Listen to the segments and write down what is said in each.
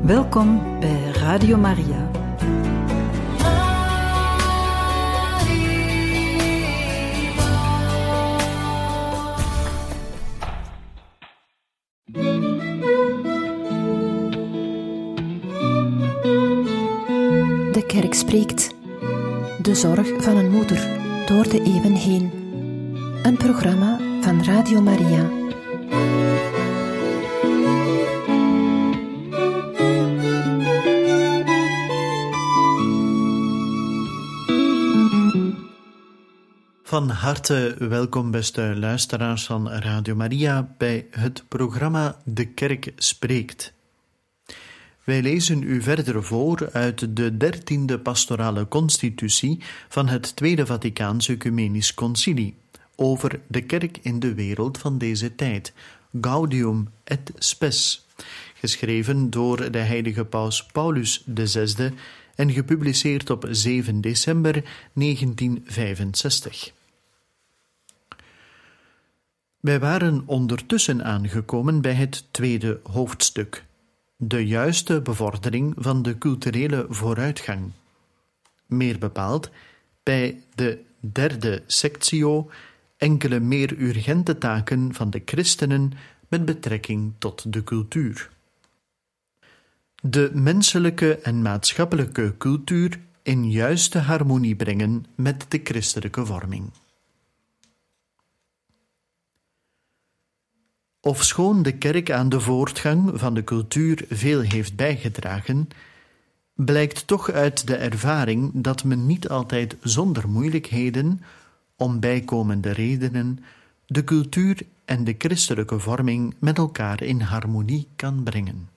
Welkom bij Radio Maria. De kerk spreekt. De zorg van een moeder door de eeuwen heen. Een programma van Radio Maria. Van harte welkom, beste luisteraars van Radio Maria, bij het programma De Kerk Spreekt. Wij lezen u verder voor uit de 13e pastorale constitutie van het Tweede Vaticaans Ecumenisch Concilie over de kerk in de wereld van deze tijd, Gaudium et Spes, geschreven door de heilige paus Paulus VI en gepubliceerd op 7 december 1965. Wij waren ondertussen aangekomen bij het tweede hoofdstuk, de juiste bevordering van de culturele vooruitgang. Meer bepaald bij de derde sectio, enkele meer urgente taken van de christenen met betrekking tot de cultuur. De menselijke en maatschappelijke cultuur in juiste harmonie brengen met de christelijke vorming. Ofschoon de kerk aan de voortgang van de cultuur veel heeft bijgedragen, blijkt toch uit de ervaring dat men niet altijd zonder moeilijkheden, om bijkomende redenen, de cultuur en de christelijke vorming met elkaar in harmonie kan brengen.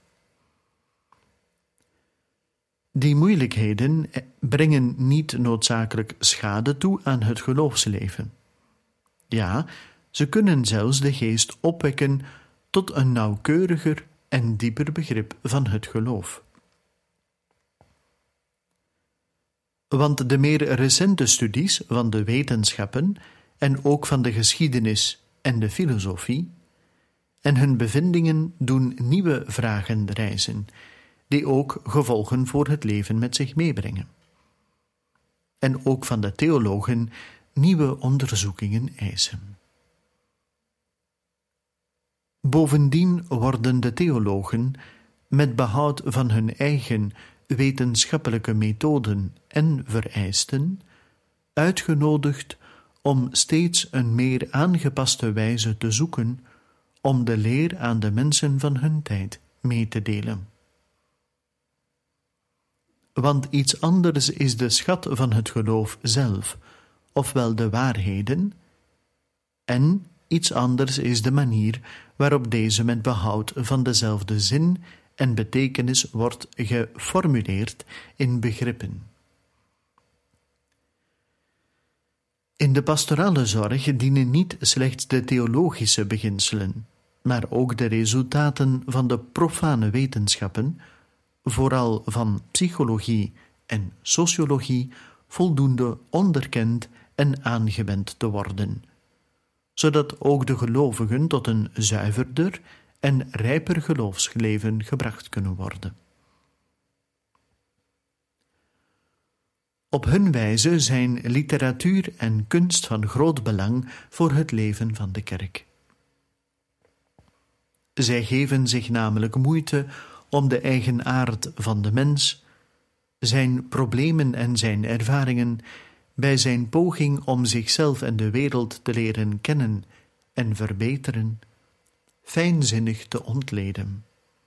Die moeilijkheden brengen niet noodzakelijk schade toe aan het geloofsleven. Ja, ze kunnen zelfs de geest opwekken tot een nauwkeuriger en dieper begrip van het geloof. Want de meer recente studies van de wetenschappen en ook van de geschiedenis en de filosofie en hun bevindingen doen nieuwe vragen rijzen, die ook gevolgen voor het leven met zich meebrengen. En ook van de theologen nieuwe onderzoekingen eisen. Bovendien worden de theologen, met behoud van hun eigen wetenschappelijke methoden en vereisten, uitgenodigd om steeds een meer aangepaste wijze te zoeken om de leer aan de mensen van hun tijd mee te delen. Want iets anders is de schat van het geloof zelf, ofwel de waarheden, en iets anders is de manier waarop deze met behoud van dezelfde zin en betekenis wordt geformuleerd in begrippen. In de pastorale zorg dienen niet slechts de theologische beginselen, maar ook de resultaten van de profane wetenschappen, vooral van psychologie en sociologie, voldoende onderkend en aangewend te worden, zodat ook de gelovigen tot een zuiverder en rijper geloofsleven gebracht kunnen worden. Op hun wijze zijn literatuur en kunst van groot belang voor het leven van de kerk. Zij geven zich namelijk moeite om de eigen aard van de mens, zijn problemen en zijn ervaringen, bij zijn poging om zichzelf en de wereld te leren kennen en verbeteren, fijnzinnig te ontleden.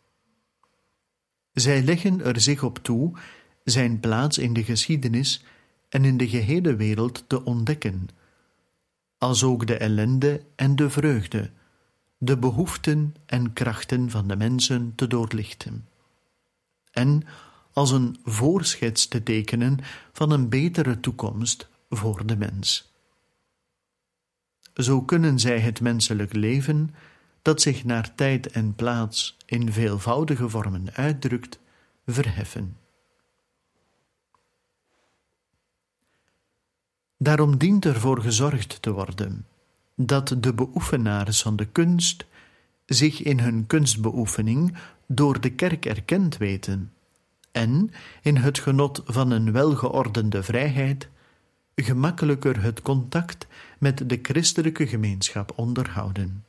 Zij leggen er zich op toe zijn plaats in de geschiedenis en in de gehele wereld te ontdekken, als ook de ellende en de vreugde, de behoeften en krachten van de mensen te doorlichten, en als een voorschets te tekenen van een betere toekomst voor de mens. Zo kunnen zij het menselijk leven, dat zich naar tijd en plaats in veelvoudige vormen uitdrukt, verheffen. Daarom dient ervoor gezorgd te worden dat de beoefenaars van de kunst zich in hun kunstbeoefening door de kerk erkend weten en in het genot van een welgeordende vrijheid gemakkelijker het contact met de christelijke gemeenschap onderhouden.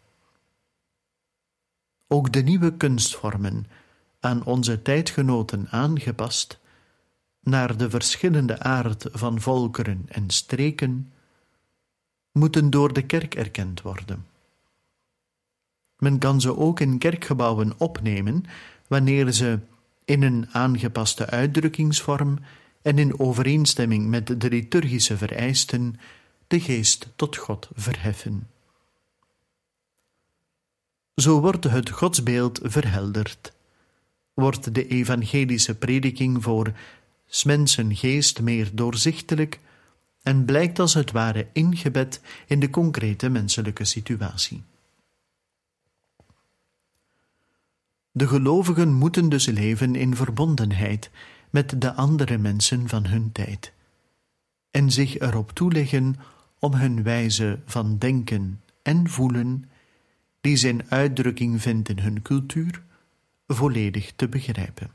Ook de nieuwe kunstvormen, aan onze tijdgenoten aangepast, naar de verschillende aard van volkeren en streken, moeten door de kerk erkend worden. Men kan ze ook in kerkgebouwen opnemen wanneer ze in een aangepaste uitdrukkingsvorm en in overeenstemming met de liturgische vereisten de geest tot God verheffen. Zo wordt het godsbeeld verhelderd, wordt de evangelische prediking voor 's mensen geest meer doorzichtelijk en blijkt als het ware ingebed in de concrete menselijke situatie. De gelovigen moeten dus leven in verbondenheid met de andere mensen van hun tijd en zich erop toeleggen om hun wijze van denken en voelen, die zijn uitdrukking vindt in hun cultuur, volledig te begrijpen.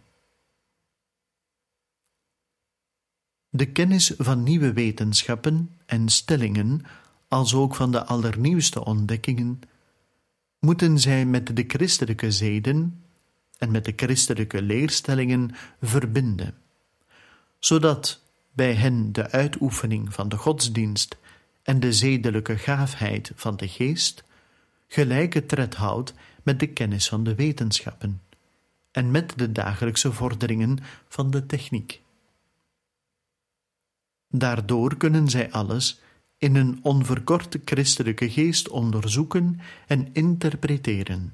De kennis van nieuwe wetenschappen en stellingen, als ook van de allernieuwste ontdekkingen, moeten zij met de christelijke zeden en met de christelijke leerstellingen verbinden, zodat bij hen de uitoefening van de godsdienst en de zedelijke gaafheid van de geest gelijke tred houdt met de kennis van de wetenschappen en met de dagelijkse vorderingen van de techniek. Daardoor kunnen zij alles in een onverkort christelijke geest onderzoeken en interpreteren.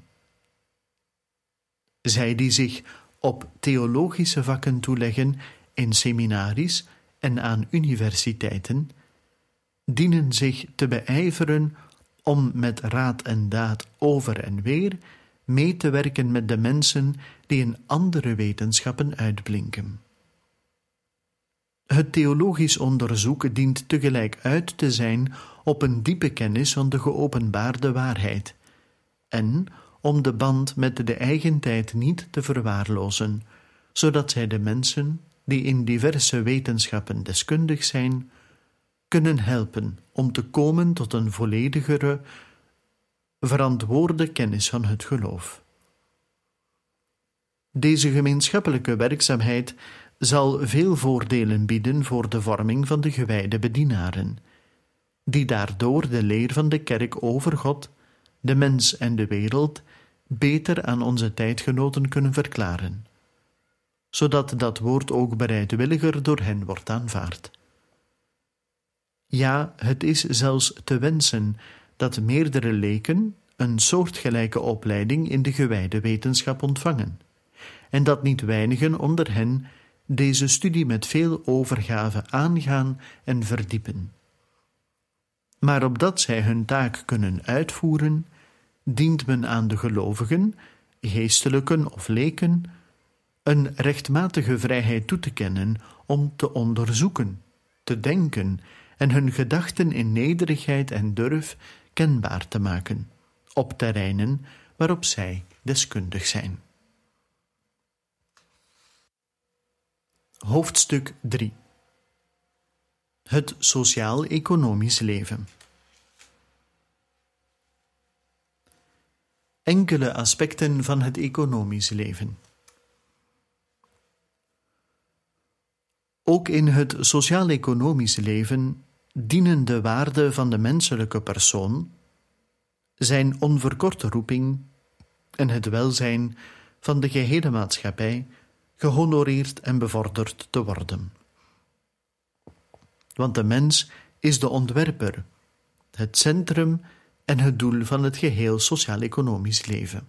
Zij die zich op theologische vakken toeleggen in seminaries en aan universiteiten, dienen zich te beijveren om met raad en daad over en weer mee te werken met de mensen die in andere wetenschappen uitblinken. Het theologisch onderzoek dient tegelijk uit te zijn op een diepe kennis van de geopenbaarde waarheid en om de band met de eigen tijd niet te verwaarlozen, zodat zij de mensen, die in diverse wetenschappen deskundig zijn, kunnen helpen om te komen tot een volledigere, verantwoorde kennis van het geloof. Deze gemeenschappelijke werkzaamheid zal veel voordelen bieden voor de vorming van de gewijde bedienaren, die daardoor de leer van de kerk over God, de mens en de wereld beter aan onze tijdgenoten kunnen verklaren, zodat dat woord ook bereidwilliger door hen wordt aanvaard. Ja, het is zelfs te wensen dat meerdere leken een soortgelijke opleiding in de gewijde wetenschap ontvangen, en dat niet weinigen onder hen deze studie met veel overgave aangaan en verdiepen. Maar opdat zij hun taak kunnen uitvoeren, dient men aan de gelovigen, geestelijken of leken, een rechtmatige vrijheid toe te kennen om te onderzoeken, te denken en hun gedachten in nederigheid en durf kenbaar te maken, op terreinen waarop zij deskundig zijn. Hoofdstuk 3. Het sociaal-economisch leven. Enkele aspecten van het economisch leven. Ook in het sociaal-economisch leven dienen de waarden van de menselijke persoon, zijn onverkorte roeping en het welzijn van de gehele maatschappij gehonoreerd en bevorderd te worden. Want de mens is de ontwerper, het centrum en het doel van het geheel sociaal-economisch leven.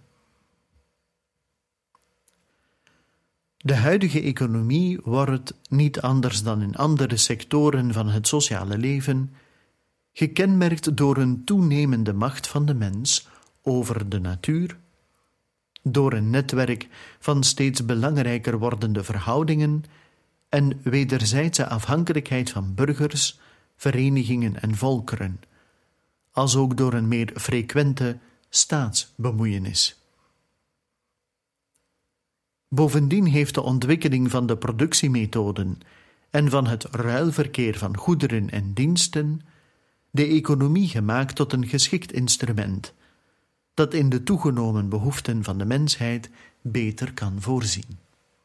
De huidige economie wordt, niet anders dan in andere sectoren van het sociale leven, gekenmerkt door een toenemende macht van de mens over de natuur, door een netwerk van steeds belangrijker wordende verhoudingen en wederzijdse afhankelijkheid van burgers, verenigingen en volkeren, als ook door een meer frequente staatsbemoeienis. Bovendien heeft de ontwikkeling van de productiemethoden en van het ruilverkeer van goederen en diensten de economie gemaakt tot een geschikt instrument dat in de toegenomen behoeften van de mensheid beter kan voorzien.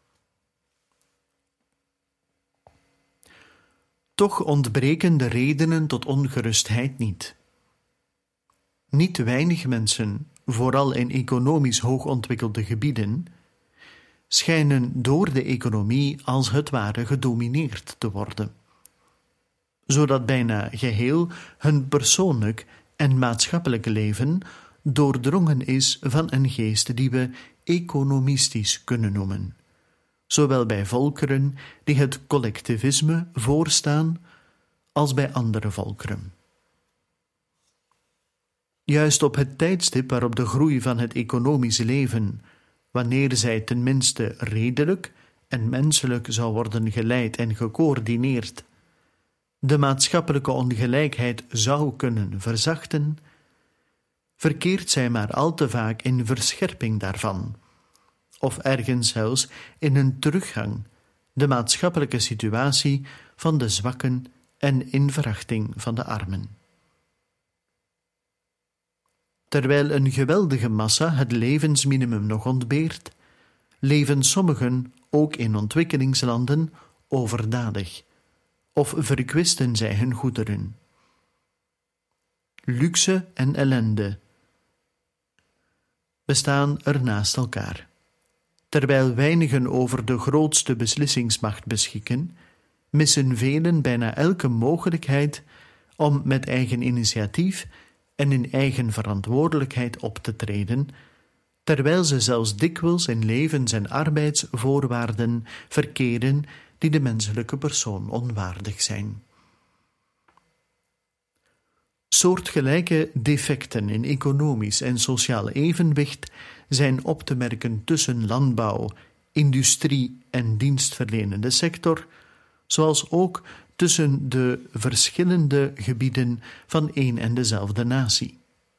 Toch ontbreken de redenen tot ongerustheid niet. Niet weinig mensen, vooral in economisch hoogontwikkelde gebieden, schijnen door de economie als het ware gedomineerd te worden, zodat bijna geheel hun persoonlijk en maatschappelijk leven doordrongen is van een geest die we economistisch kunnen noemen, zowel bij volkeren die het collectivisme voorstaan als bij andere volkeren. Juist op het tijdstip waarop de groei van het economische leven, wanneer zij tenminste redelijk en menselijk zou worden geleid en gecoördineerd, de maatschappelijke ongelijkheid zou kunnen verzachten, verkeert zij maar al te vaak in verscherping daarvan, of ergens zelfs in een teruggang, de maatschappelijke situatie van de zwakken en in verachting van de armen. Terwijl een geweldige massa het levensminimum nog ontbeert, leven sommigen, ook in ontwikkelingslanden, overdadig, of verkwisten zij hun goederen. Luxe en ellende bestaan er naast elkaar. Terwijl weinigen over de grootste beslissingsmacht beschikken, missen velen bijna elke mogelijkheid om met eigen initiatief en in eigen verantwoordelijkheid op te treden, terwijl ze zelfs dikwijls in levens- en arbeidsvoorwaarden verkeren die de menselijke persoon onwaardig zijn. Soortgelijke defecten in economisch en sociaal evenwicht zijn op te merken tussen landbouw, industrie en dienstverlenende sector, zoals ook tussen de verschillende gebieden van één en dezelfde natie.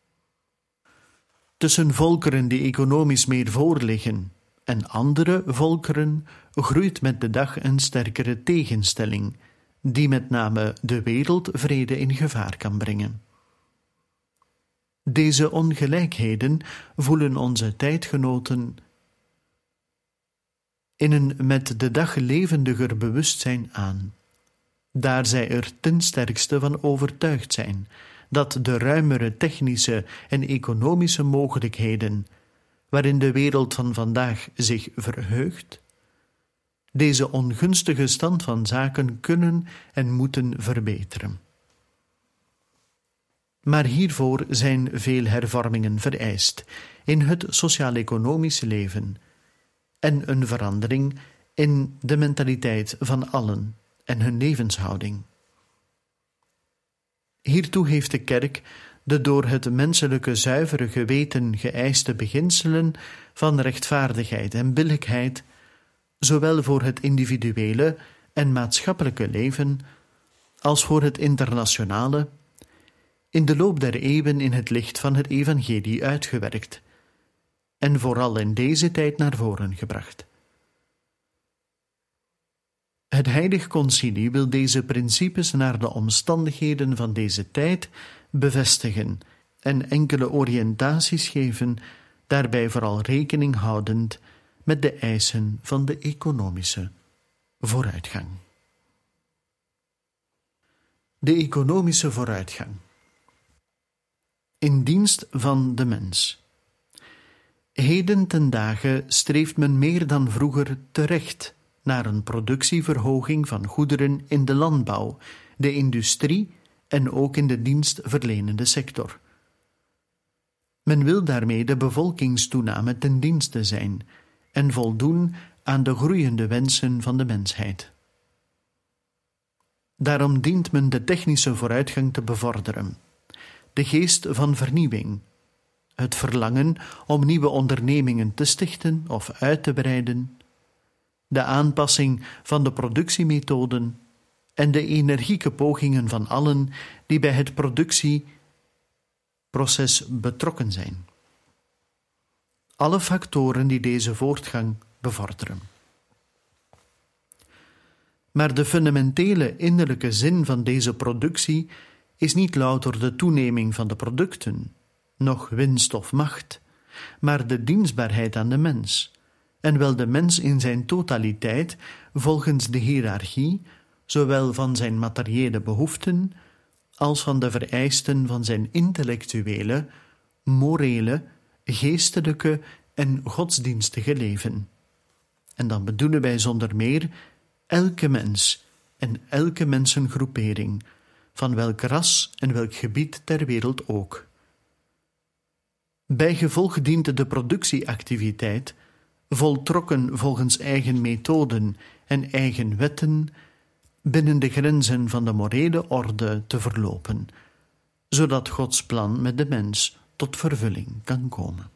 Tussen volkeren die economisch meer voorliggen en andere volkeren groeit met de dag een sterkere tegenstelling, die met name de wereldvrede in gevaar kan brengen. Deze ongelijkheden voelen onze tijdgenoten in een met de dag levendiger bewustzijn aan, daar zij er ten sterkste van overtuigd zijn dat de ruimere technische en economische mogelijkheden waarin de wereld van vandaag zich verheugt, deze ongunstige stand van zaken kunnen en moeten verbeteren. Maar hiervoor zijn veel hervormingen vereist in het sociaal-economische leven en een verandering in de mentaliteit van allen en hun levenshouding. Hiertoe heeft de kerk de door het menselijke zuivere geweten geëiste beginselen van rechtvaardigheid en billijkheid, zowel voor het individuele en maatschappelijke leven als voor het internationale, in de loop der eeuwen in het licht van het evangelie uitgewerkt en vooral in deze tijd naar voren gebracht. Het Heilig Concilie wil deze principes naar de omstandigheden van deze tijd bevestigen en enkele oriëntaties geven, daarbij vooral rekening houdend met de eisen van de economische vooruitgang. De economische vooruitgang. In dienst van de mens. Heden ten dagen streeft men meer dan vroeger terecht naar een productieverhoging van goederen in de landbouw, de industrie en ook in de dienstverlenende sector. Men wil daarmee de bevolkingstoename ten dienste zijn en voldoen aan de groeiende wensen van de mensheid. Daarom dient men de technische vooruitgang te bevorderen, de geest van vernieuwing, het verlangen om nieuwe ondernemingen te stichten of uit te breiden, de aanpassing van de productiemethoden en de energieke pogingen van allen die bij het productieproces betrokken zijn. Alle factoren die deze voortgang bevorderen. Maar de fundamentele innerlijke zin van deze productie is niet louter de toeneming van de producten, noch winst of macht, maar de dienstbaarheid aan de mens, en wel de mens in zijn totaliteit volgens de hiërarchie, zowel van zijn materiële behoeften als van de vereisten van zijn intellectuele, morele, geestelijke en godsdienstige leven. En dan bedoelen wij zonder meer elke mens en elke mensengroepering, van welk ras en welk gebied ter wereld ook. Bijgevolg dient de productieactiviteit, voltrokken volgens eigen methoden en eigen wetten, binnen de grenzen van de morele orde te verlopen, zodat Gods plan met de mens tot vervulling kan komen.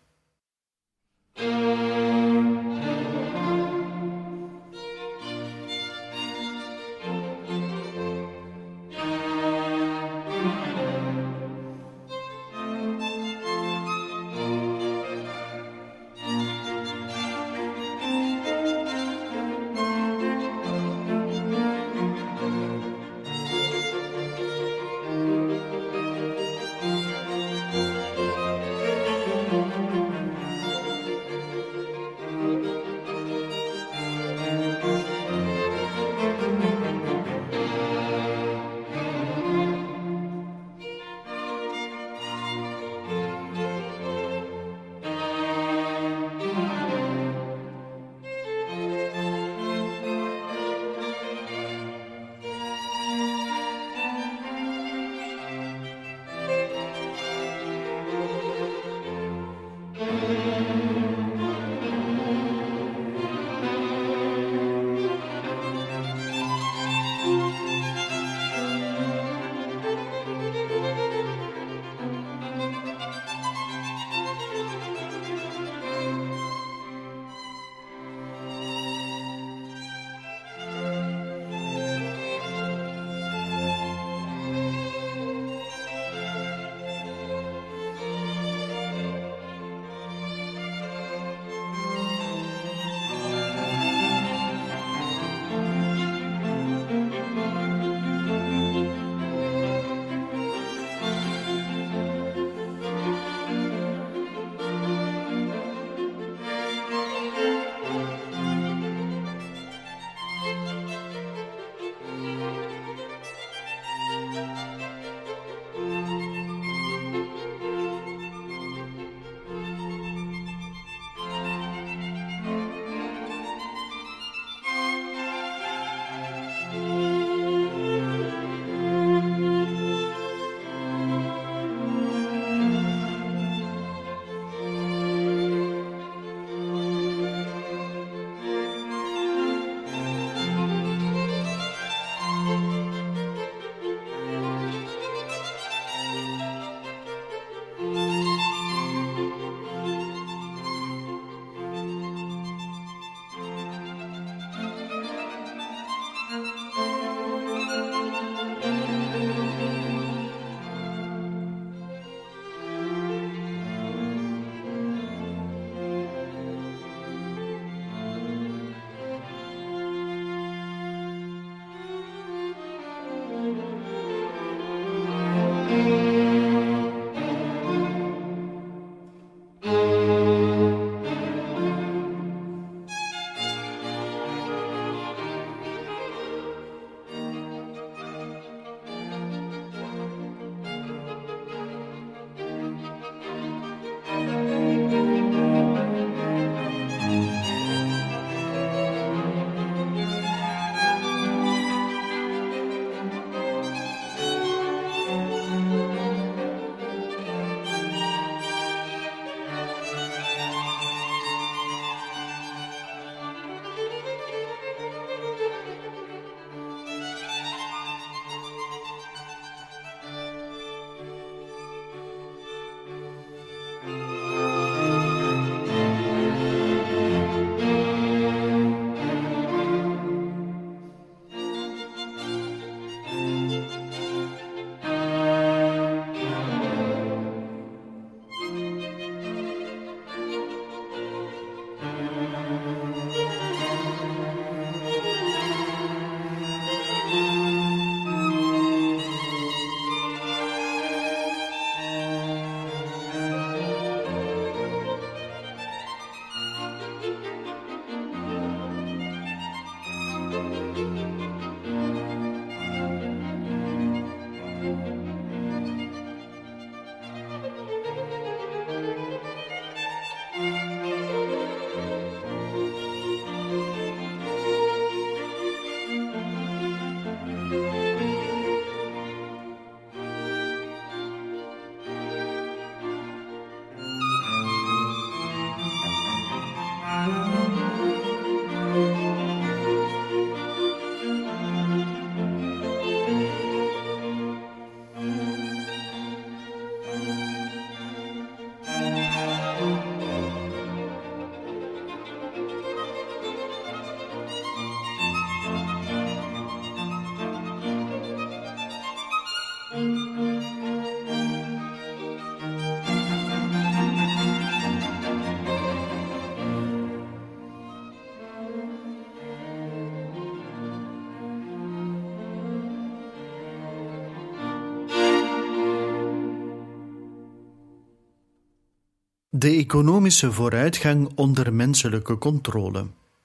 De economische vooruitgang onder menselijke controle.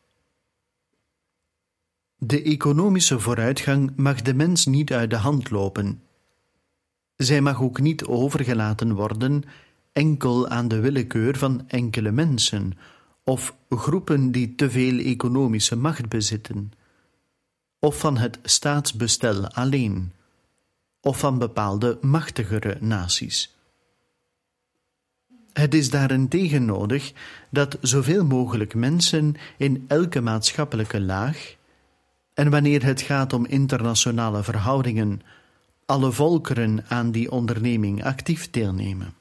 De economische vooruitgang mag de mens niet uit de hand lopen. Zij mag ook niet overgelaten worden enkel aan de willekeur van enkele mensen of groepen die te veel economische macht bezitten, of van het staatsbestel alleen, of van bepaalde machtigere naties. Het is daarentegen nodig dat zoveel mogelijk mensen in elke maatschappelijke laag, en wanneer het gaat om internationale verhoudingen, alle volkeren aan die onderneming actief deelnemen.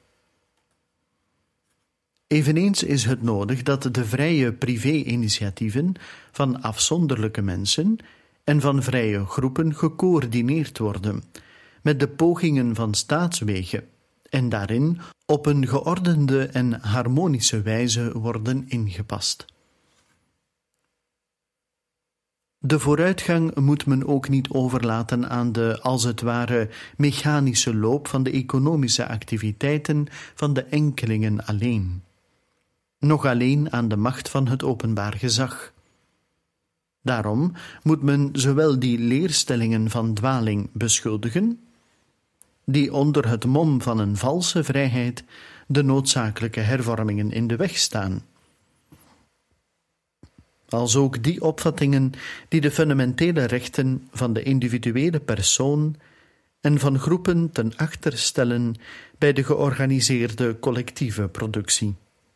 Eveneens is het nodig dat de vrije privé-initiatieven van afzonderlijke mensen en van vrije groepen gecoördineerd worden met de pogingen van staatswege en daarin op een geordende en harmonische wijze worden ingepast. De vooruitgang moet men ook niet overlaten aan de, als het ware, mechanische loop van de economische activiteiten van de enkelingen alleen, noch alleen aan de macht van het openbaar gezag. Daarom moet men zowel die leerstellingen van dwaling beschuldigen, die onder het mom van een valse vrijheid de noodzakelijke hervormingen in de weg staan, als ook die opvattingen die de fundamentele rechten van de individuele persoon en van groepen ten achter stellen bij de georganiseerde collectieve productie.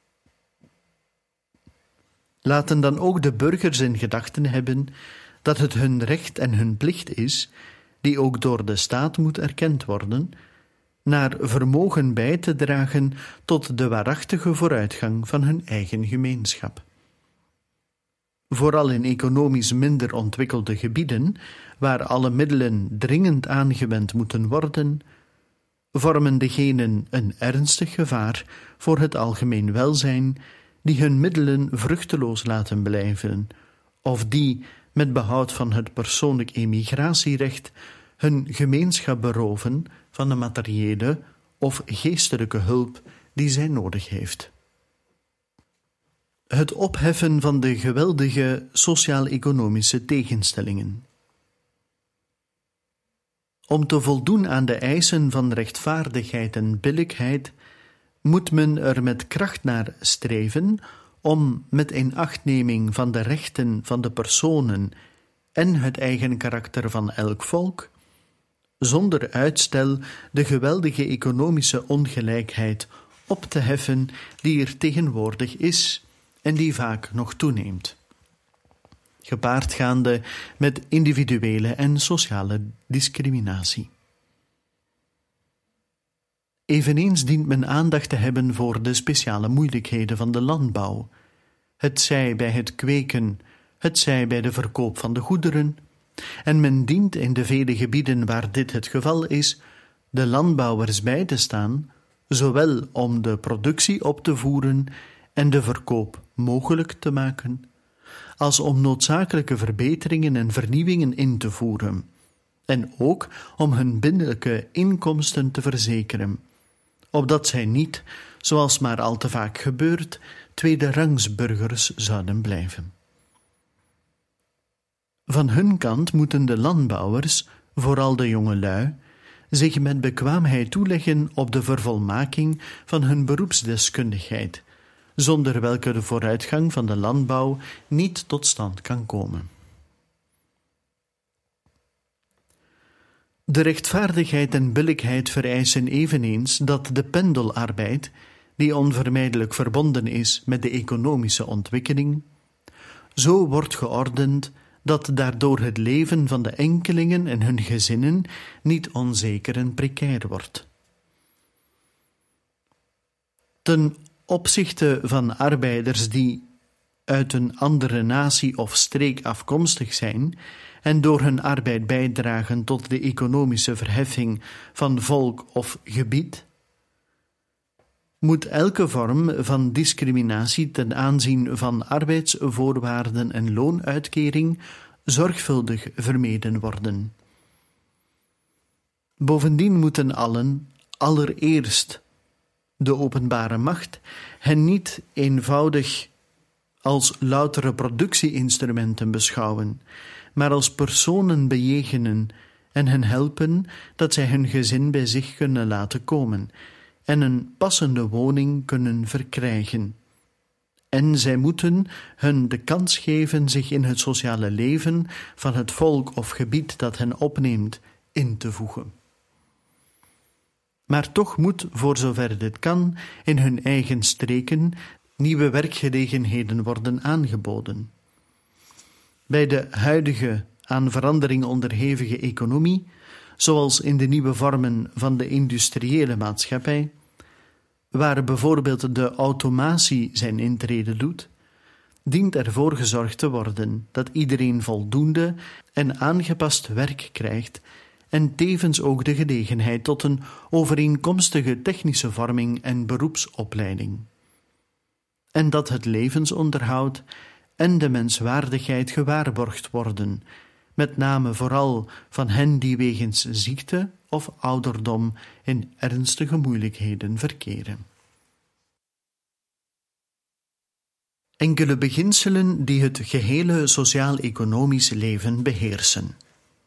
Laten dan ook de burgers in gedachten hebben dat het hun recht en hun plicht is, die ook door de staat moet erkend worden, naar vermogen bij te dragen tot de waarachtige vooruitgang van hun eigen gemeenschap. Vooral in economisch minder ontwikkelde gebieden, waar alle middelen dringend aangewend moeten worden, vormen degenen een ernstig gevaar voor het algemeen welzijn, die hun middelen vruchteloos laten blijven, of die, met behoud van het persoonlijk emigratierecht, hun gemeenschap beroven van de materiële of geestelijke hulp die zij nodig heeft. Het opheffen van de geweldige sociaal-economische tegenstellingen. Om te voldoen aan de eisen van rechtvaardigheid en billijkheid moet men er met kracht naar streven om met inachtneming van de rechten van de personen en het eigen karakter van elk volk, zonder uitstel de geweldige economische ongelijkheid op te heffen die er tegenwoordig is en die vaak nog toeneemt, gepaard gaande met individuele en sociale discriminatie. Eveneens dient men aandacht te hebben voor de speciale moeilijkheden van de landbouw, hetzij bij het kweken, hetzij bij de verkoop van de goederen, en men dient in de vele gebieden waar dit het geval is, de landbouwers bij te staan, zowel om de productie op te voeren en de verkoop mogelijk te maken, als om noodzakelijke verbeteringen en vernieuwingen in te voeren, en ook om hun binnenlijke inkomsten te verzekeren, opdat zij niet, zoals maar al te vaak gebeurt, tweederangsburgers zouden blijven. Van hun kant moeten de landbouwers, vooral de jongelui, zich met bekwaamheid toeleggen op de vervolmaking van hun beroepsdeskundigheid, zonder welke de vooruitgang van de landbouw niet tot stand kan komen. De rechtvaardigheid en billijkheid vereisen eveneens dat de pendelarbeid, die onvermijdelijk verbonden is met de economische ontwikkeling, zo wordt geordend dat daardoor het leven van de enkelingen en hun gezinnen niet onzeker en precair wordt. Ten opzichte van arbeiders die uit een andere natie of streek afkomstig zijn en door hun arbeid bijdragen tot de economische verheffing van volk of gebied, moet elke vorm van discriminatie ten aanzien van arbeidsvoorwaarden en loonuitkering zorgvuldig vermeden worden. Bovendien moeten allen, allereerst de openbare macht, hen niet eenvoudig als loutere productieinstrumenten beschouwen, maar als personen bejegenen en hen helpen dat zij hun gezin bij zich kunnen laten komen en een passende woning kunnen verkrijgen. En zij moeten hun de kans geven zich in het sociale leven van het volk of gebied dat hen opneemt in te voegen. Maar toch moet, voor zover dit kan, in hun eigen streken nieuwe werkgelegenheden worden aangeboden. Bij de huidige aan verandering onderhevige economie, zoals in de nieuwe vormen van de industriële maatschappij, waar bijvoorbeeld de automatie zijn intrede doet, dient ervoor gezorgd te worden dat iedereen voldoende en aangepast werk krijgt en tevens ook de gelegenheid tot een overeenkomstige technische vorming en beroepsopleiding. En dat het levensonderhoud en de menswaardigheid gewaarborgd worden, met name vooral van hen die wegens ziekte of ouderdom in ernstige moeilijkheden verkeren. Enkele beginselen die het gehele sociaal-economisch leven beheersen.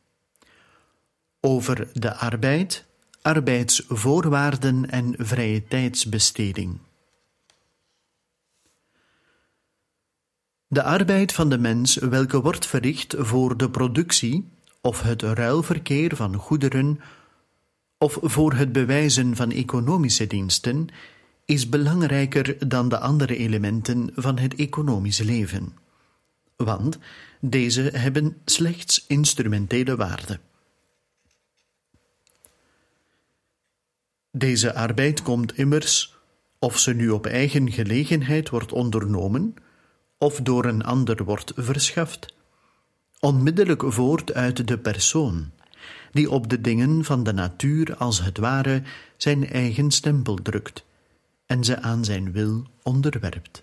Over de arbeid, arbeidsvoorwaarden en vrije tijdsbesteding. De arbeid van de mens, welke wordt verricht voor de productie of het ruilverkeer van goederen of voor het bewijzen van economische diensten, is belangrijker dan de andere elementen van het economische leven. Want deze hebben slechts instrumentele waarde. Deze arbeid komt immers, of ze nu op eigen gelegenheid wordt ondernomen, of door een ander wordt verschaft, onmiddellijk voort uit de persoon, die op de dingen van de natuur als het ware zijn eigen stempel drukt en ze aan zijn wil onderwerpt.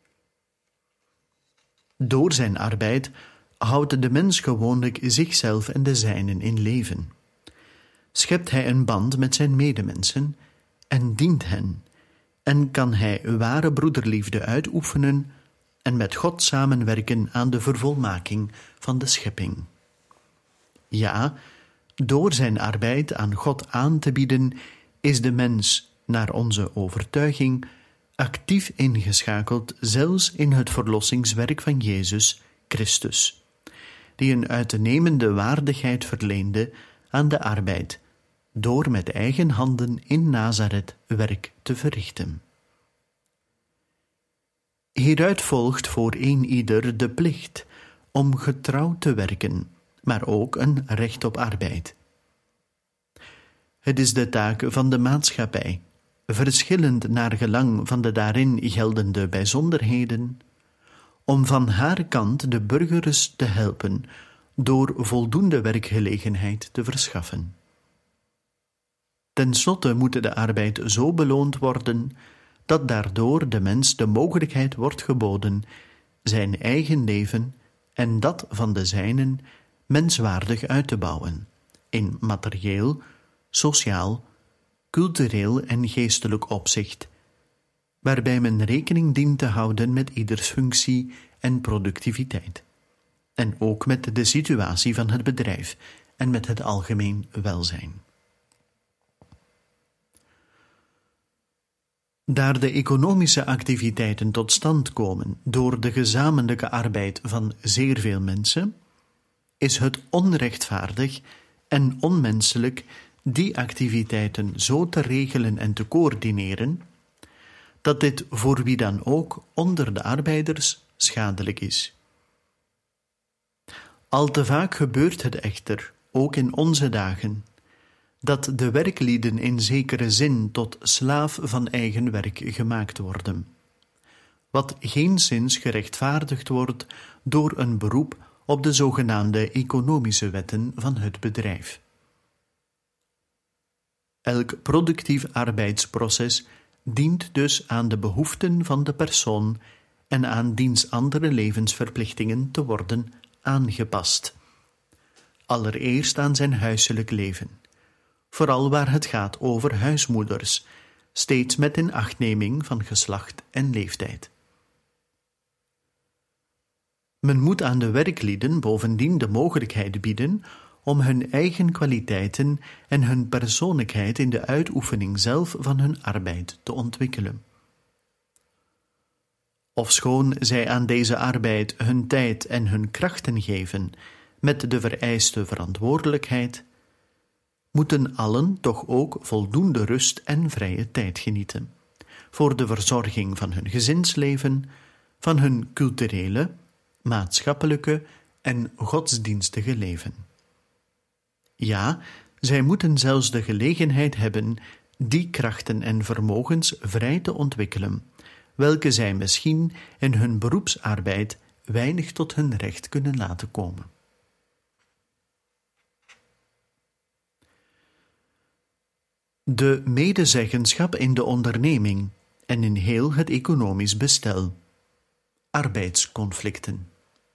Door zijn arbeid houdt de mens gewoonlijk zichzelf en de zijnen in leven. Schept hij een band met zijn medemensen en dient hen, en kan hij ware broederliefde uitoefenen en met God samenwerken aan de vervolmaking van de schepping. Ja, door zijn arbeid aan God aan te bieden, is de mens, naar onze overtuiging, actief ingeschakeld zelfs in het verlossingswerk van Jezus Christus, die een uitnemende waardigheid verleende aan de arbeid, door met eigen handen in Nazareth werk te verrichten. Hieruit volgt voor eenieder de plicht om getrouw te werken, maar ook een recht op arbeid. Het is de taak van de maatschappij, verschillend naar gelang van de daarin geldende bijzonderheden, om van haar kant de burgers te helpen door voldoende werkgelegenheid te verschaffen. Ten slotte moet de arbeid zo beloond worden dat daardoor de mens de mogelijkheid wordt geboden zijn eigen leven en dat van de zijnen menswaardig uit te bouwen, in materieel, sociaal, cultureel en geestelijk opzicht, waarbij men rekening dient te houden met ieders functie en productiviteit. en ook met de situatie van het bedrijf en met het algemeen welzijn. Daar de economische activiteiten tot stand komen door de gezamenlijke arbeid van zeer veel mensen, is het onrechtvaardig en onmenselijk die activiteiten zo te regelen en te coördineren, dat dit voor wie dan ook onder de arbeiders schadelijk is. Al te vaak gebeurt het echter, ook in onze dagen, dat de werklieden in zekere zin tot slaaf van eigen werk gemaakt worden, wat geenszins gerechtvaardigd wordt door een beroep op de zogenaamde economische wetten van het bedrijf. Elk productief arbeidsproces dient dus aan de behoeften van de persoon en aan diens andere levensverplichtingen te worden aangepast. Allereerst aan zijn huiselijk leven, vooral waar het gaat over huismoeders, steeds met inachtneming van geslacht en leeftijd. Men moet aan de werklieden bovendien de mogelijkheid bieden om hun eigen kwaliteiten en hun persoonlijkheid in de uitoefening zelf van hun arbeid te ontwikkelen. Ofschoon zij aan deze arbeid hun tijd en hun krachten geven met de vereiste verantwoordelijkheid, moeten allen toch ook voldoende rust en vrije tijd genieten voor de verzorging van hun gezinsleven, van hun culturele, maatschappelijke en godsdienstige leven. Ja, zij moeten zelfs de gelegenheid hebben die krachten en vermogens vrij te ontwikkelen, welke zij misschien in hun beroepsarbeid weinig tot hun recht kunnen laten komen. De medezeggenschap in de onderneming en in heel het economisch bestel. Arbeidsconflicten.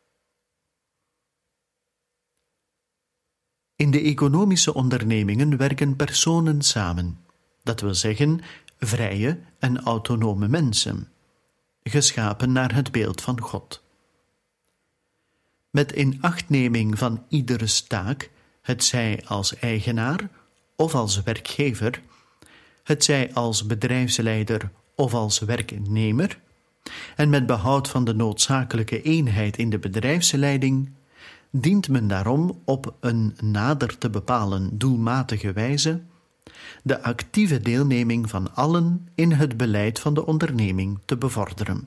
In de economische ondernemingen werken personen samen, dat wil zeggen vrije en autonome mensen, geschapen naar het beeld van God. Met inachtneming van ieders taak, hetzij als eigenaar of als werkgever, hetzij als bedrijfsleider of als werknemer, en met behoud van de noodzakelijke eenheid in de bedrijfsleiding, dient men daarom op een nader te bepalen doelmatige wijze de actieve deelneming van allen in het beleid van de onderneming te bevorderen.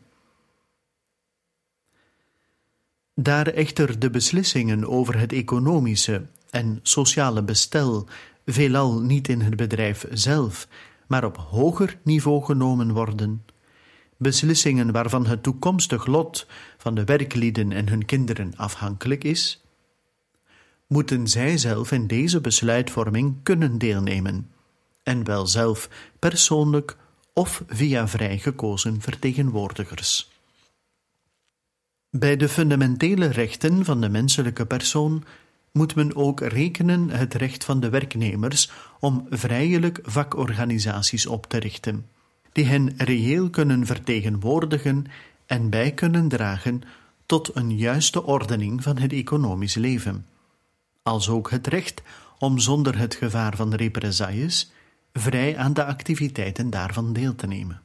Daar echter de beslissingen over het economische en sociale bestel veelal niet in het bedrijf zelf, maar op hoger niveau genomen worden, beslissingen waarvan het toekomstig lot van de werklieden en hun kinderen afhankelijk is, moeten zij zelf in deze besluitvorming kunnen deelnemen, en wel zelf persoonlijk of via vrij gekozen vertegenwoordigers. Bij de fundamentele rechten van de menselijke persoon moet men ook rekenen het recht van de werknemers om vrijelijk vakorganisaties op te richten, die hen reëel kunnen vertegenwoordigen en bij kunnen dragen tot een juiste ordening van het economisch leven, als ook het recht om zonder het gevaar van represailles vrij aan de activiteiten daarvan deel te nemen.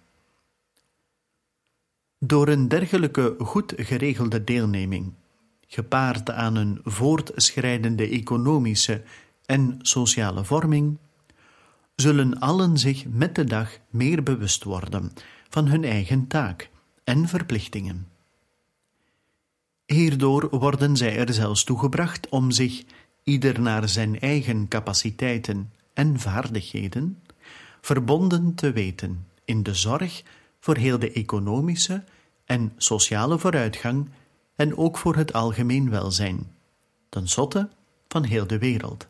Door een dergelijke goed geregelde deelneming, gepaard aan een voortschrijdende economische en sociale vorming, zullen allen zich met de dag meer bewust worden van hun eigen taak en verplichtingen. Hierdoor worden zij er zelfs toe gebracht om zich, ieder naar zijn eigen capaciteiten en vaardigheden, verbonden te weten in de zorg voor heel de economische en sociale vooruitgang en ook voor het algemeen welzijn, ten slotte van heel de wereld.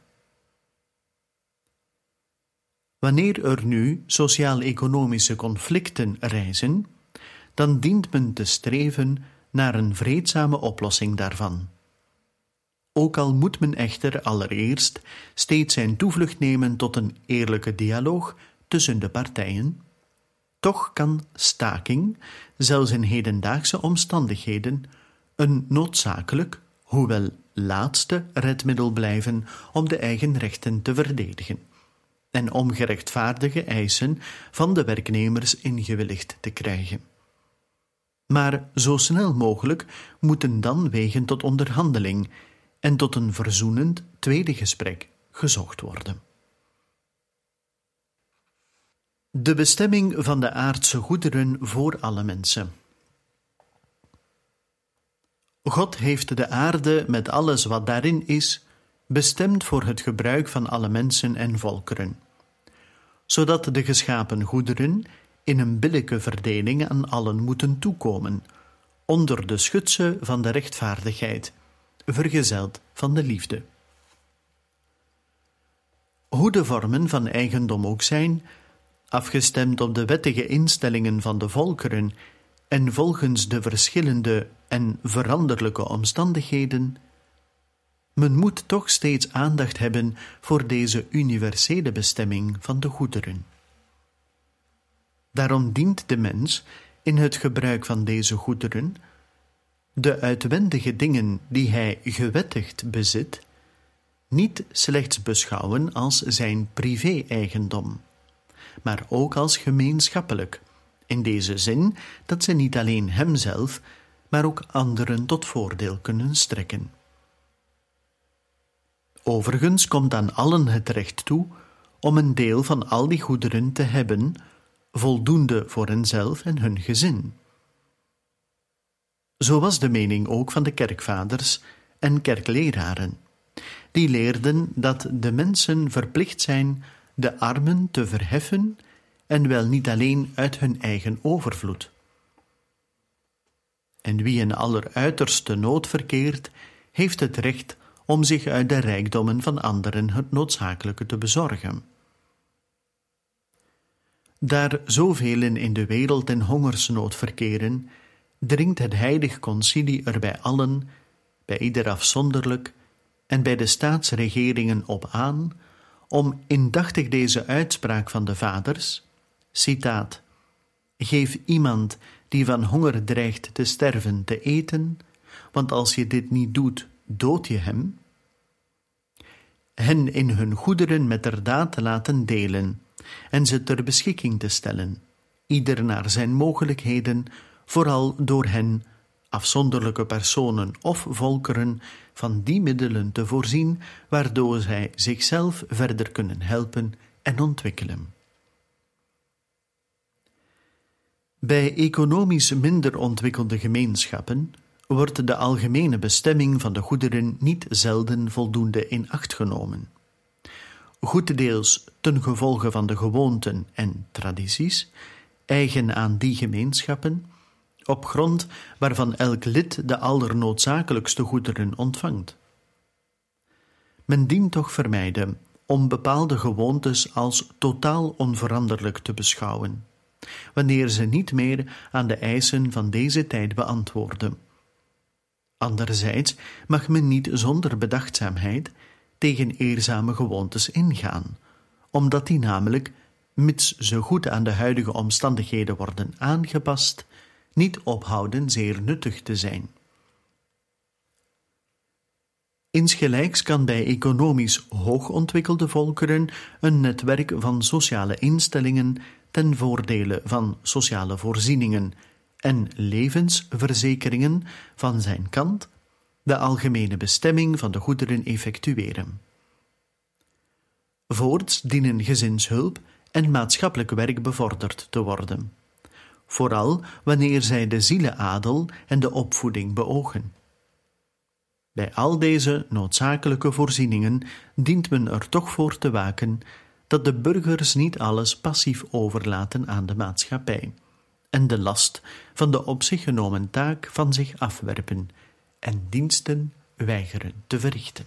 Wanneer er nu sociaal-economische conflicten rijzen, dan dient men te streven naar een vreedzame oplossing daarvan. Ook al moet men echter allereerst steeds zijn toevlucht nemen tot een eerlijke dialoog tussen de partijen, toch kan staking, zelfs in hedendaagse omstandigheden, een noodzakelijk, hoewel laatste redmiddel blijven om de eigen rechten te verdedigen en om gerechtvaardige eisen van de werknemers ingewilligd te krijgen. Maar zo snel mogelijk moeten dan wegen tot onderhandeling en tot een verzoenend tweede gesprek gezocht worden. De bestemming van de aardse goederen voor alle mensen. God heeft de aarde met alles wat daarin is, bestemd voor het gebruik van alle mensen en volkeren, zodat de geschapen goederen in een billijke verdeling aan allen moeten toekomen, onder de schutse van de rechtvaardigheid, vergezeld van de liefde. Hoe de vormen van eigendom ook zijn, afgestemd op de wettige instellingen van de volkeren en volgens de verschillende en veranderlijke omstandigheden, men moet toch steeds aandacht hebben voor deze universele bestemming van de goederen. Daarom dient de mens in het gebruik van deze goederen de uitwendige dingen die hij gewettigd bezit niet slechts beschouwen als zijn privé-eigendom, maar ook als gemeenschappelijk, in deze zin dat ze niet alleen hemzelf, maar ook anderen tot voordeel kunnen strekken. Overigens komt aan allen het recht toe om een deel van al die goederen te hebben, voldoende voor henzelf en hun gezin. Zo was de mening ook van de kerkvaders en kerkleraren. Die leerden dat de mensen verplicht zijn de armen te verheffen en wel niet alleen uit hun eigen overvloed. En wie in alleruiterste nood verkeert, heeft het recht om zich uit de rijkdommen van anderen het noodzakelijke te bezorgen. Daar zoveel in de wereld in hongersnood verkeren, dringt het heilig concilie er bij allen, bij ieder afzonderlijk en bij de staatsregeringen op aan, om indachtig deze uitspraak van de vaders, citaat, geef iemand die van honger dreigt te sterven te eten, want als je dit niet doet, dood je hem, hen in hun goederen metterdaad te laten delen en ze ter beschikking te stellen, ieder naar zijn mogelijkheden, vooral door hen, afzonderlijke personen of volkeren, van die middelen te voorzien, waardoor zij zichzelf verder kunnen helpen en ontwikkelen. Bij economisch minder ontwikkelde gemeenschappen wordt de algemene bestemming van de goederen niet zelden voldoende in acht genomen. Goeddeels ten gevolge van de gewoonten en tradities, eigen aan die gemeenschappen, op grond waarvan elk lid de allernoodzakelijkste goederen ontvangt. Men dient toch vermijden om bepaalde gewoontes als totaal onveranderlijk te beschouwen, wanneer ze niet meer aan de eisen van deze tijd beantwoorden. Anderzijds mag men niet zonder bedachtzaamheid tegen eerzame gewoontes ingaan, omdat die namelijk, mits ze goed aan de huidige omstandigheden worden aangepast, niet ophouden zeer nuttig te zijn. Insgelijks kan bij economisch hoogontwikkelde volkeren een netwerk van sociale instellingen ten voordele van sociale voorzieningen en levensverzekeringen van zijn kant de algemene bestemming van de goederen effectueren. Voorts dienen gezinshulp en maatschappelijk werk bevorderd te worden, vooral wanneer zij de zielenadel en de opvoeding beogen. Bij al deze noodzakelijke voorzieningen dient men er toch voor te waken dat de burgers niet alles passief overlaten aan de maatschappij en de last van de op zich genomen taak van zich afwerpen en diensten weigeren te verrichten.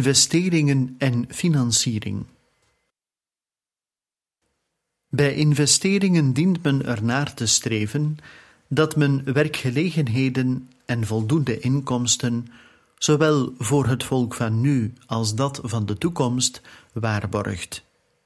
Investeringen en financiering. Bij investeringen dient men ernaar te streven dat men werkgelegenheden en voldoende inkomsten, zowel voor het volk van nu als dat van de toekomst, waarborgt.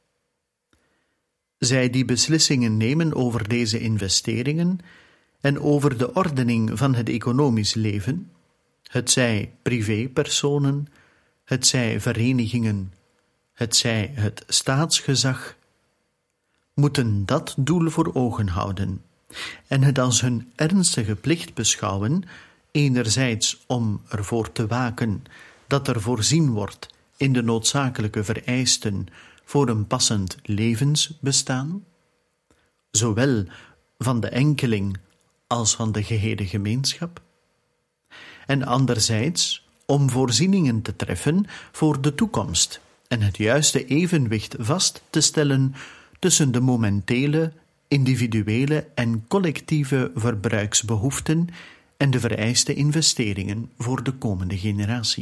Zij die beslissingen nemen over deze investeringen en over de ordening van het economisch leven, hetzij privépersonen, hetzij verenigingen, hetzij het staatsgezag, moeten dat doel voor ogen houden en het als hun ernstige plicht beschouwen, enerzijds om ervoor te waken dat er voorzien wordt in de noodzakelijke vereisten voor een passend levensbestaan, zowel van de enkeling als van de gehele gemeenschap, en anderzijds om voorzieningen te treffen voor de toekomst en het juiste evenwicht vast te stellen tussen de momentele, individuele en collectieve verbruiksbehoeften en de vereiste investeringen voor de komende generatie.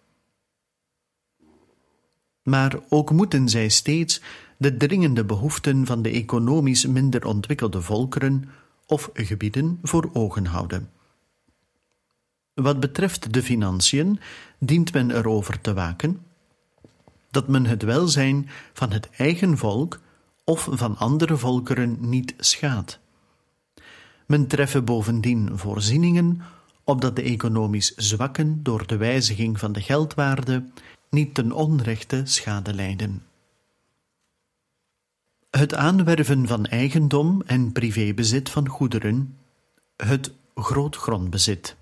Maar ook moeten zij steeds de dringende behoeften van de economisch minder ontwikkelde volkeren of gebieden voor ogen houden. Wat betreft de financiën dient men erover te waken dat men het welzijn van het eigen volk of van andere volkeren niet schaadt. Men treffe bovendien voorzieningen opdat de economisch zwakken door de wijziging van de geldwaarde niet ten onrechte schade lijden. Het aanwerven van eigendom en privébezit van goederen, het grootgrondbezit.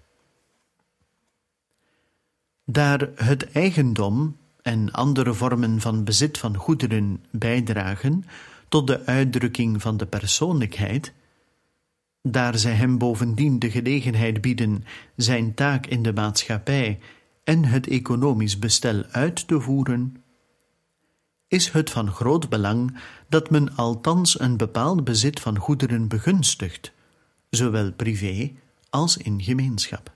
Daar het eigendom en andere vormen van bezit van goederen bijdragen tot de uitdrukking van de persoonlijkheid, daar zij hem bovendien de gelegenheid bieden zijn taak in de maatschappij en het economisch bestel uit te voeren, is het van groot belang dat men althans een bepaald bezit van goederen begunstigt, zowel privé als in gemeenschap.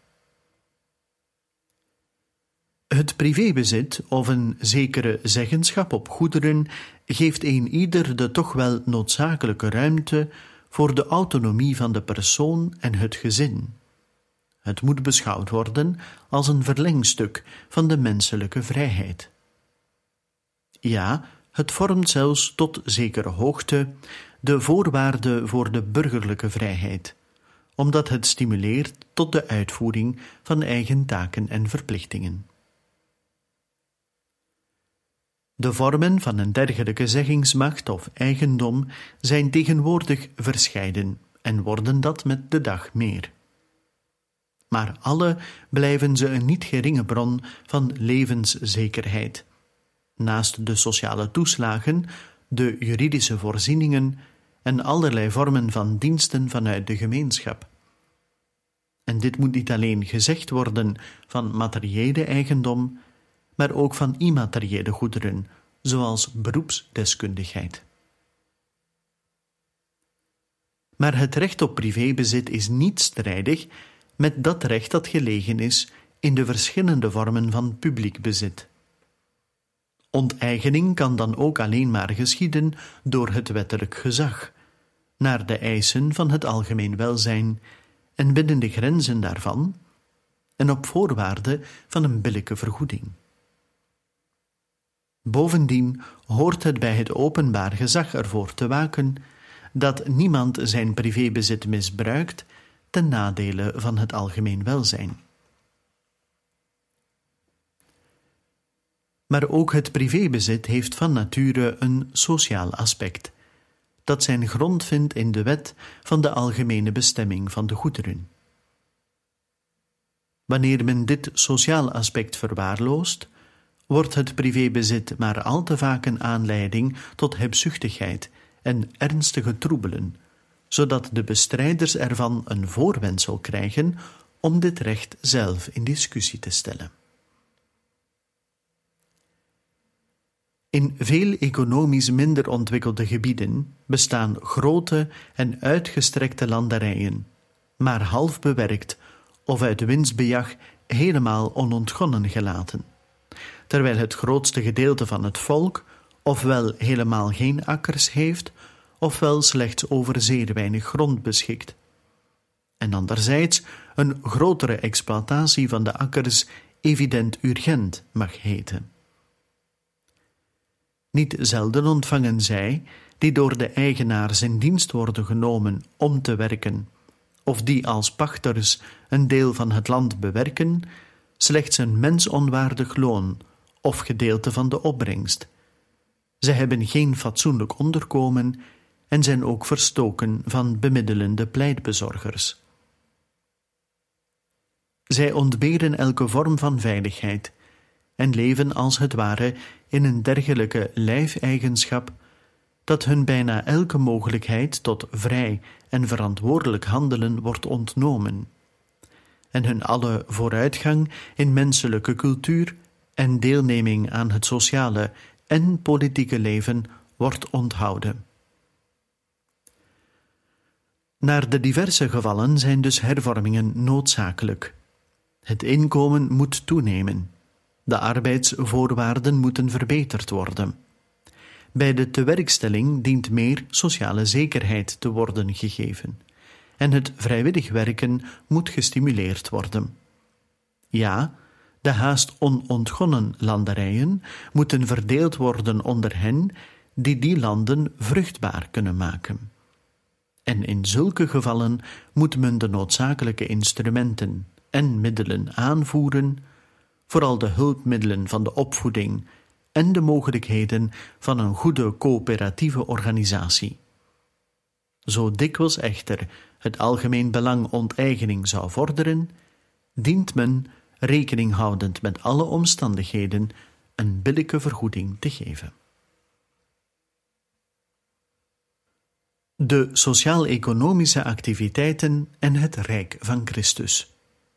Het privébezit of een zekere zeggenschap op goederen geeft eenieder de toch wel noodzakelijke ruimte voor de autonomie van de persoon en het gezin. Het moet beschouwd worden als een verlengstuk van de menselijke vrijheid. Ja, het vormt zelfs tot zekere hoogte de voorwaarde voor de burgerlijke vrijheid, omdat het stimuleert tot de uitvoering van eigen taken en verplichtingen. De vormen van een dergelijke zeggingsmacht of eigendom zijn tegenwoordig verscheiden en worden dat met de dag meer. Maar alle blijven ze een niet geringe bron van levenszekerheid, naast de sociale toeslagen, de juridische voorzieningen en allerlei vormen van diensten vanuit de gemeenschap. En dit moet niet alleen gezegd worden van materiële eigendom, maar ook van immateriële goederen, zoals beroepsdeskundigheid. Maar het recht op privébezit is niet strijdig met dat recht dat gelegen is in de verschillende vormen van publiek bezit. Onteigening kan dan ook alleen maar geschieden door het wettelijk gezag, naar de eisen van het algemeen welzijn en binnen de grenzen daarvan, en op voorwaarde van een billijke vergoeding. Bovendien hoort het bij het openbaar gezag ervoor te waken dat niemand zijn privébezit misbruikt ten nadele van het algemeen welzijn. Maar ook het privébezit heeft van nature een sociaal aspect, dat zijn grond vindt in de wet van de algemene bestemming van de goederen. Wanneer men dit sociaal aspect verwaarloost, wordt het privébezit maar al te vaak een aanleiding tot hebzuchtigheid en ernstige troebelen, zodat de bestrijders ervan een voorwendsel krijgen om dit recht zelf in discussie te stellen. In veel economisch minder ontwikkelde gebieden bestaan grote en uitgestrekte landerijen, maar half bewerkt of uit winstbejag helemaal onontgonnen gelaten, terwijl het grootste gedeelte van het volk ofwel helemaal geen akkers heeft, ofwel slechts over zeer weinig grond beschikt. En anderzijds een grotere exploitatie van de akkers evident urgent mag heten. Niet zelden ontvangen zij, die door de eigenaars in dienst worden genomen om te werken, of die als pachters een deel van het land bewerken, slechts een mensonwaardig loon of gedeelte van de opbrengst. Zij hebben geen fatsoenlijk onderkomen en zijn ook verstoken van bemiddelende pleitbezorgers. Zij ontberen elke vorm van veiligheid en leven als het ware in een dergelijke lijfeigenschap dat hun bijna elke mogelijkheid tot vrij en verantwoordelijk handelen wordt ontnomen en hun alle vooruitgang in menselijke cultuur en deelneming aan het sociale en politieke leven wordt onthouden. Naar de diverse gevallen zijn dus hervormingen noodzakelijk. Het inkomen moet toenemen. De arbeidsvoorwaarden moeten verbeterd worden. Bij de tewerkstelling dient meer sociale zekerheid te worden gegeven. En het vrijwillig werken moet gestimuleerd worden. Ja, de haast onontgonnen landerijen moeten verdeeld worden onder hen die die landen vruchtbaar kunnen maken. En in zulke gevallen moet men de noodzakelijke instrumenten en middelen aanvoeren, vooral de hulpmiddelen van de opvoeding en de mogelijkheden van een goede coöperatieve organisatie. Zo dikwijls echter het algemeen belang onteigening zou vorderen, dient men, rekening houdend met alle omstandigheden, een billijke vergoeding te geven. De sociaal-economische activiteiten en het Rijk van Christus.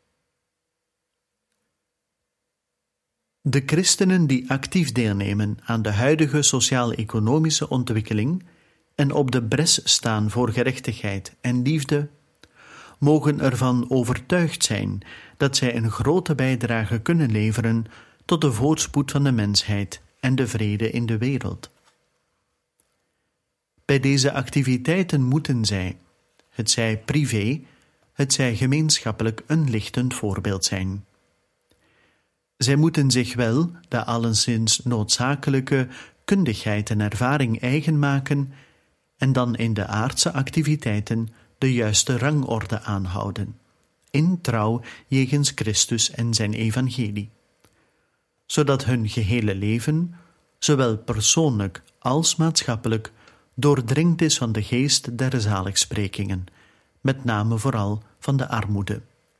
De christenen die actief deelnemen aan de huidige sociaal-economische ontwikkeling en op de bres staan voor gerechtigheid en liefde, mogen ervan overtuigd zijn dat zij een grote bijdrage kunnen leveren tot de voorspoed van de mensheid en de vrede in de wereld. Bij deze activiteiten moeten zij, hetzij privé, hetzij gemeenschappelijk, een lichtend voorbeeld zijn. Zij moeten zich wel de alleszins noodzakelijke kundigheid en ervaring eigen maken en dan in de aardse activiteiten de juiste rangorde aanhouden, in trouw jegens Christus en zijn evangelie, zodat hun gehele leven, zowel persoonlijk als maatschappelijk, doordringd is van de geest der zaligsprekingen, met name vooral van de armoede.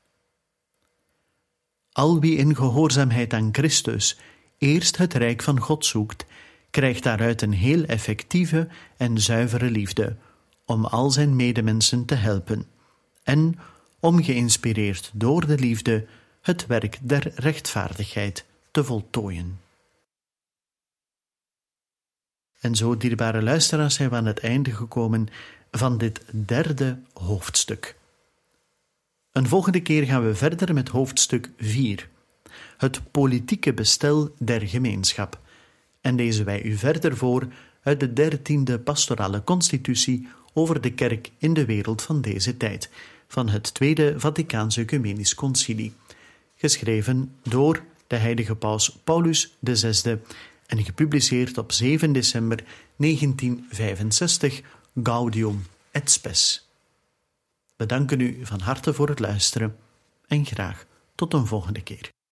Al wie in gehoorzaamheid aan Christus eerst het rijk van God zoekt, krijgt daaruit een heel effectieve en zuivere liefde om al zijn medemensen te helpen en, om geïnspireerd door de liefde, het werk der rechtvaardigheid te voltooien. En zo, dierbare luisteraars, zijn we aan het einde gekomen van dit derde hoofdstuk. Een volgende keer gaan we verder met hoofdstuk 4, het politieke bestel der gemeenschap, en lezen wij u verder voor uit de 13e pastorale constitutie over de kerk in de wereld van deze tijd, van het Tweede Vaticaans Ecumenisch Concilie, geschreven door de heilige paus Paulus VI en gepubliceerd op 7 december 1965, Gaudium et Spes. We danken u van harte voor het luisteren en graag tot een volgende keer.